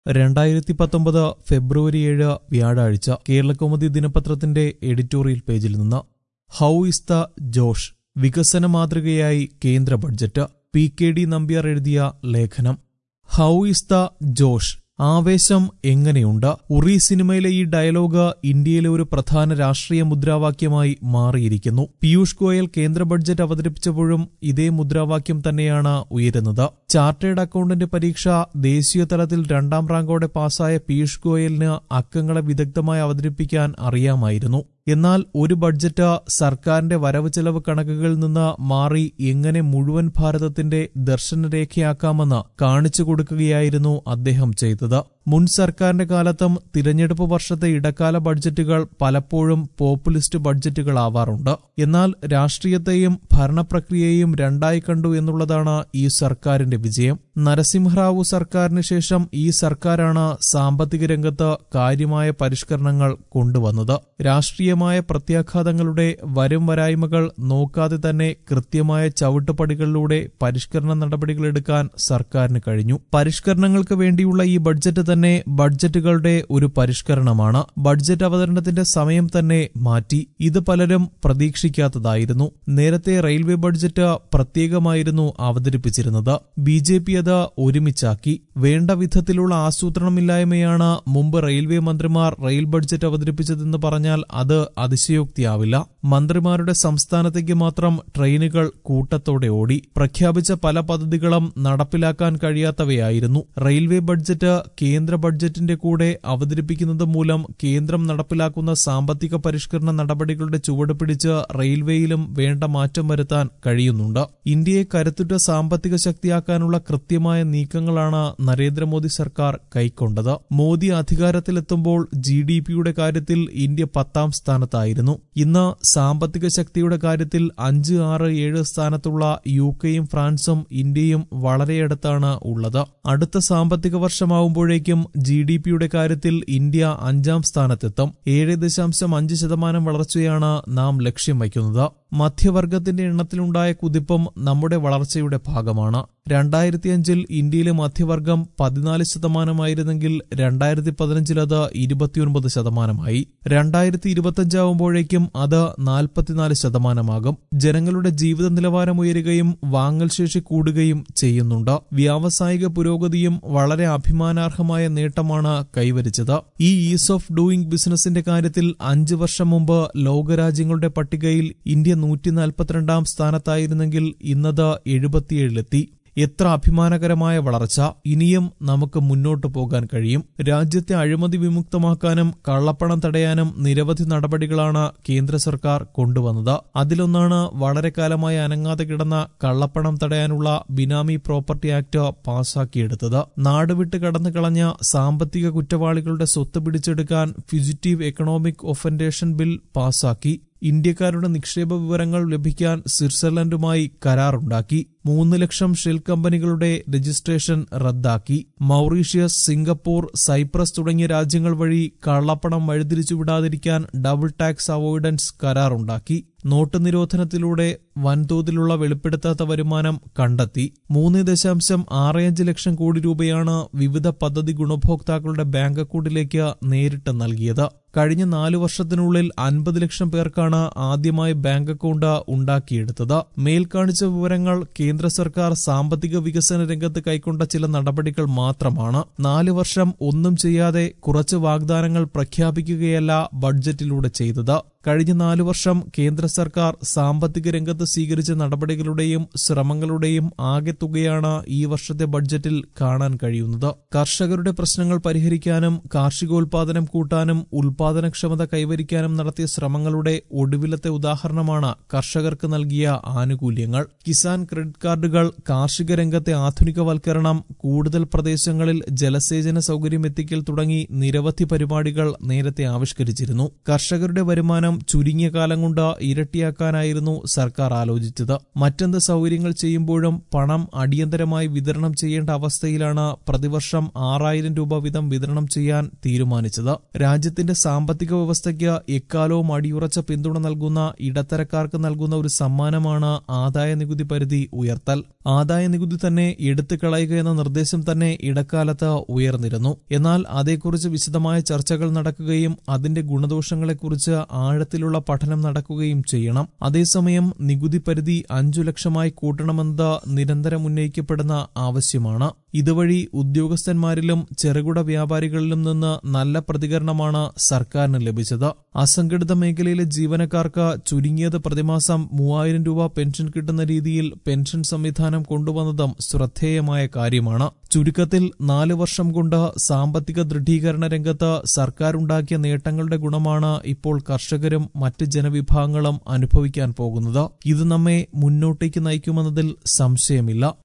2019 ഫെബ്രുവരി 7 വ്യാഴാഴ്ച കേരളകൗമുദി ദിനപത്രത്തിന്റെ എഡിറ്റോറിയൽ പേജിൽ നിന്ന് ഹൗ ഇസ് ദ ജോഷ്? വികസന മാതൃകയായി കേന്ദ്ര ബഡ്ജറ്റ്. PKD നമ്പ്യാർ എഴുതിയ ലേഖനം. How is the josh? ആവേശം എങ്ങനെയുണ്ട്? ഉറി സിനിമയിലെ ഈ ഡയലോഗ് ഇന്ത്യയിലെ ഒരു പ്രധാന രാഷ്ട്രീയ മുദ്രാവാക്യമായി മാറിയിരിക്കുന്നു. പീയൂഷ് ഗോയൽ കേന്ദ്ര ബഡ്ജറ്റ് അവതരിപ്പിച്ചപ്പോഴും ഇതേ മുദ്രാവാക്യം തന്നെയാണ് ഉയരുന്നത്. ചാർട്ടേഡ് അക്കൌണ്ടന്റ് പരീക്ഷ ദേശീയ തലത്തിൽ 2ാം റാങ്കോടെ പാസായ പീയൂഷ് ഗോയലിന് അക്കങ്ങളെ വിദഗ്ധമായി അവതരിപ്പിക്കാൻ അറിയാമായിരുന്നു. എന്നാൽ ഒരു ബഡ്ജറ്റ് സർക്കാരിന്റെ വരവ് ചെലവ് കണക്കുകളിൽ നിന്ന് മാറി എങ്ങനെ മുഴുവൻ ഭാരതത്തിന്റെ ദർശനരേഖയാക്കാമെന്ന് കാണിച്ചു കൊടുക്കുകയായിരുന്നു അദ്ദേഹം ചെയ്തത്. മുൻ സർക്കാരിന്റെ കാലത്തും തിരഞ്ഞെടുപ്പ് വർഷത്തെ ഇടക്കാല ബഡ്ജറ്റുകൾ പലപ്പോഴും പോപ്പുലിസ്റ്റ് ബഡ്ജറ്റുകളാവാറുണ്ട്. എന്നാൽ രാഷ്ട്രീയത്തെയും ഭരണപ്രക്രിയയെയും രണ്ടായി കണ്ടു എന്നുള്ളതാണ് ഈ സർക്കാരിന്റെ വിജയം. നരസിംഹറാവു സർക്കാരിന് ശേഷം ഈ സർക്കാരാണ് സാമ്പത്തിക രംഗത്ത് കാര്യമായ പരിഷ്കരണങ്ങൾ കൊണ്ടുവന്നത്. രാഷ്ട്രീയമായ പ്രത്യാഘാതങ്ങളുടെ വരും വരായ്മകൾ നോക്കാതെ തന്നെ കൃത്യമായ ചവിട്ടുപടികളിലൂടെ പരിഷ്കരണ നടപടികളെടുക്കാൻ സർക്കാരിന് കഴിഞ്ഞു. പരിഷ്കരണങ്ങൾക്ക് വേണ്ടിയുള്ള ഈ ബഡ്ജറ്റ് തന്നെ ബഡ്ജറ്റുകളുടെ ഒരു പരിഷ്കരണമാണ്. ബഡ്ജറ്റ് അവതരണത്തിന്റെ സമയം തന്നെ മാറ്റി. ഇത് പലരും പ്രതീക്ഷിക്കാത്തതായിരുന്നു. നേരത്തെ റെയിൽവേ ബഡ്ജറ്റ് പ്രത്യേകമായിരുന്നു അവതരിപ്പിച്ചിരുന്നത്. BJP അത് ഒരുമിച്ചാക്കി. വേണ്ട വിധത്തിലുള്ള ആസൂത്രണമില്ലായ്മയാണ് മുമ്പ് റെയിൽവേ മന്ത്രിമാർ റെയിൽ ബഡ്ജറ്റ് അവതരിപ്പിച്ചതെന്ന് പറഞ്ഞാൽ അത് അതിശയോക്തിയാവില്ല. മന്ത്രിമാരുടെ സംസ്ഥാനത്തേക്ക് മാത്രം ട്രെയിനുകൾ കൂട്ടത്തോടെ ഓടി. പ്രഖ്യാപിച്ച പല പദ്ധതികളും നടപ്പിലാക്കാൻ കഴിയാത്തവയായിരുന്നു. റെയിൽവേ ബഡ്ജറ്റ് കേന്ദ്ര ബഡ്ജറ്റിന്റെ കൂടെ അവതരിപ്പിക്കുന്നത് മൂലം കേന്ദ്രം നടപ്പിലാക്കുന്ന സാമ്പത്തിക പരിഷ്കരണ നടപടികളുടെ ചുവട് പിടിച്ച് റെയിൽവേയിലും വേണ്ട മാറ്റം വരുത്താൻ കഴിയുന്നുണ്ട്. ഇന്ത്യയെ കരുത്തുറ്റ സാമ്പത്തിക ശക്തിയാക്കാനുള്ള കൃത്യമായ നീക്കങ്ങളാണ് നരേന്ദ്രമോദി സർക്കാർ കൈക്കൊണ്ടത്. മോദി അധികാരത്തിലെത്തുമ്പോൾ GDPയുടെ കാര്യത്തിൽ ഇന്ത്യ 10ാം സ്ഥാനത്തായിരുന്നു. ഇന്ന് സാമ്പത്തിക ശക്തിയുടെ കാര്യത്തിൽ 5, 6, 7 സ്ഥാനത്തുള്ള UK-യും ഫ്രാൻസും ഇന്ത്യയും വളരെയടുത്താണ് ഉള്ളത്. അടുത്ത സാമ്പത്തിക വർഷമാവുമ്പോഴേക്കും GDPയുടെ കാര്യത്തിൽ ഇന്ത്യ 5ാം സ്ഥാനത്തെത്തും. 7.5% വളർച്ചയാണ് നാം ലക്ഷ്യം വയ്ക്കുന്നത്. മധ്യവർഗത്തിന്റെ എണ്ണത്തിലുണ്ടായ കുതിപ്പും നമ്മുടെ വളർച്ചയുടെ ഭാഗമാണ്. 2005-ൽ ഇന്ത്യയിലെ മധ്യവർഗം 14% 2015-ൽ അത് 29%. 2025 ആവുമ്പോഴേക്കും അത് 44% ജനങ്ങളുടെ ജീവിത നിലവാരം ഉയരുകയും വാങ്ങൽ ശേഷി കൂടുകയും ചെയ്യുന്നുണ്ട്. വ്യാവസായിക പുരോഗതിയും വളരെ അഭിമാനാർഹമായ നേട്ടമാണ് കൈവരിച്ചത്. ഈ ഈസ് ഓഫ് ഡൂയിങ് ബിസിനസിന്റെ കാര്യത്തിൽ 5 വർഷം മുമ്പ് ലോകരാജ്യങ്ങളുടെ പട്ടികയിൽ ഇന്ത്യ 142ാം സ്ഥാനത്തായിരുന്നെങ്കിൽ ഇന്നത് 77-ലെത്തി. എത്ര അഭിമാനകരമായ വളർച്ച! ഇനിയും നമുക്ക് മുന്നോട്ടു പോകാൻ കഴിയും. രാജ്യത്തെ അഴിമതി വിമുക്തമാക്കാനും കള്ളപ്പണം തടയാനും നിരവധി നടപടികളാണ് കേന്ദ്ര സർക്കാർ കൊണ്ടുവന്നത്. അതിലൊന്നാണ് വളരെ കാലമായി അനങ്ങാതെ കിടന്ന കള്ളപ്പണം തടയാനുള്ള ബിനാമി പ്രോപ്പർട്ടി ആക്ട് പാസാക്കിയെടുത്തത്. നാടുവിട്ട് കടന്നു കളഞ്ഞ സാമ്പത്തിക കുറ്റവാളികളുടെ സ്വത്ത് പിടിച്ചെടുക്കാൻ ഫ്യൂജിറ്റീവ് എക്കണോമിക് ഒഫൻഡേഷൻ ബിൽ പാസാക്കി. ഇന്ത്യക്കാരുടെ നിക്ഷേപ വിവരങ്ങൾ ലഭിക്കാൻ സ്വിറ്റ്സർലൻഡുമായി കരാറുണ്ടാക്കി. 3 ലക്ഷം ഷെൽ കമ്പനികളുടെ രജിസ്ട്രേഷൻ റദ്ദാക്കി. മൗറീഷ്യസ്, സിംഗപ്പൂർ, സൈപ്രസ് തുടങ്ങിയ രാജ്യങ്ങൾ വഴി കള്ളപ്പണം വഴിതിരിച്ചുവിടാതിരിക്കാൻ ഡബിൾ ടാക്സ് അവോയ്ഡൻസ് കരാറുണ്ടാക്കി. നോട്ട് നിരോധനത്തിലൂടെ വൻതോതിലുള്ള വെളിപ്പെടുത്താത്ത വരുമാനം കണ്ടെത്തി. 3.65 ലക്ഷം കോടി രൂപയാണ് വിവിധ പദ്ധതി ഗുണഭോക്താക്കളുടെ ബാങ്ക് അക്കൗണ്ടിലേക്ക് നേരിട്ട് നൽകിയത്. കഴിഞ്ഞ 4 വർഷത്തിനുള്ളിൽ 50 ലക്ഷം പേർക്കാണ് ആദ്യമായി ബാങ്ക് അക്കൗണ്ട് ഉണ്ടാക്കിയെടുത്തത്. മേൽ കാണിച്ച വിവരങ്ങൾ കേന്ദ്ര സർക്കാർ സാമ്പത്തിക വികസന രംഗത്ത് കൈക്കൊണ്ട ചില നടപടികൾ മാത്രമാണ്. 4 വർഷം ഒന്നും ചെയ്യാതെ കുറച്ച് വാഗ്ദാനങ്ങൾ പ്രഖ്യാപിക്കുകയല്ല ബഡ്ജറ്റിലൂടെ ചെയ്തത്. കഴിഞ്ഞ 4 വർഷം കേന്ദ്ര സർക്കാർ സാമ്പത്തിക രംഗത്ത് സ്വീകരിച്ച നടപടികളുടെയും ശ്രമങ്ങളുടെയും ആകെ തുകയാണ് ഈ വർഷത്തെ ബഡ്ജറ്റിൽ കാണാൻ കഴിയുന്നത്. കർഷകരുടെ പ്രശ്നങ്ങൾ പരിഹരിക്കാനും കാർഷികോൽപാദനം കൂട്ടാനും ഉൽപാദനക്ഷമത കൈവരിക്കാനും നടത്തിയ ശ്രമങ്ങളുടെ ഒടുവിലത്തെ ഉദാഹരണമാണ് കർഷകർക്ക് നൽകിയ ആനുകൂല്യങ്ങൾ. കിസാൻ ക്രെഡിറ്റ് കാർഡുകൾ, കാർഷിക രംഗത്തെ ആധുനികവൽക്കരണം, കൂടുതൽ പ്രദേശങ്ങളിൽ ജലസേചന സൗകര്യം എത്തിക്കൽ തുടങ്ങി നിരവധി പരിപാടികൾ നേരത്തെ ആവിഷ്കരിച്ചിരുന്നു. കർഷകരുടെ വരുമാനം വരുമാനം ചുരുങ്ങിയ കാലം കൊണ്ട് ഇരട്ടിയാക്കാനായിരുന്നു സർക്കാർ ആലോചിച്ചത്. മറ്റെന്ത് സൗകര്യങ്ങൾ ചെയ്യുമ്പോഴും പണം അടിയന്തരമായി വിതരണം ചെയ്യേണ്ട അവസ്ഥയിലാണ് പ്രതിവർഷം 6,000 രൂപ വീതം വിതരണം ചെയ്യാൻ തീരുമാനിച്ചത്. രാജ്യത്തിന്റെ സാമ്പത്തിക വ്യവസ്ഥയ്ക്ക് എക്കാലവും അടിയുറച്ച പിന്തുണ നൽകുന്ന ഇടത്തരക്കാർക്ക് നൽകുന്ന ഒരു സമ്മാനമാണ് ആദായ നികുതി പരിധി ഉയർത്തൽ. ആദായ നികുതി തന്നെ എടുത്തു കളയുക എന്ന നിർദ്ദേശം തന്നെ ഇടക്കാലത്ത് ഉയർന്നിരുന്നു. എന്നാൽ അതേക്കുറിച്ച് വിശദമായ ചർച്ചകൾ നടക്കുകയും അതിന്റെ ഗുണദോഷങ്ങളെക്കുറിച്ച് ആഴത്തിലുള്ള പഠനം നടക്കുകയും ചെയ്യണം. അതേസമയം നികുതി പരിധി 5 ലക്ഷമായി കൂട്ടണമെന്നത് നിരന്തരം ഉന്നയിക്കപ്പെടുന്ന ആവശ്യമാണ്. ഇതുവഴി ഉദ്യോഗസ്ഥന്മാരിലും ചെറുകിട വ്യാപാരികളിലും നിന്ന് നല്ല പ്രതികരണമാണ് സർക്കാരിന് ലഭിച്ചത്. അസംഘടിത മേഖലയിലെ ജീവനക്കാർക്ക് ചുരുങ്ങിയത് പ്രതിമാസം 3,000 രൂപ പെൻഷൻ കിട്ടുന്ന രീതിയിൽ പെൻഷൻ സംവിധാനം കൊണ്ടുവന്നതും ശ്രദ്ധേയമായ കാര്യമാണ്. ചുരുക്കത്തിൽ 4 വർഷം കൊണ്ട് സാമ്പത്തിക ദൃഢീകരണ രംഗത്ത് സർക്കാർ ഉണ്ടാക്കിയ നേട്ടങ്ങളുടെ ഗുണമാണ് ഇപ്പോൾ കർഷകരും മറ്റ് ജനവിഭാഗങ്ങളും അനുഭവിക്കാൻ പോകുന്നത്. ഇത് നമ്മെ മുന്നോട്ടേക്ക് നയിക്കുമെന്നതിൽ സംശയമില്ല.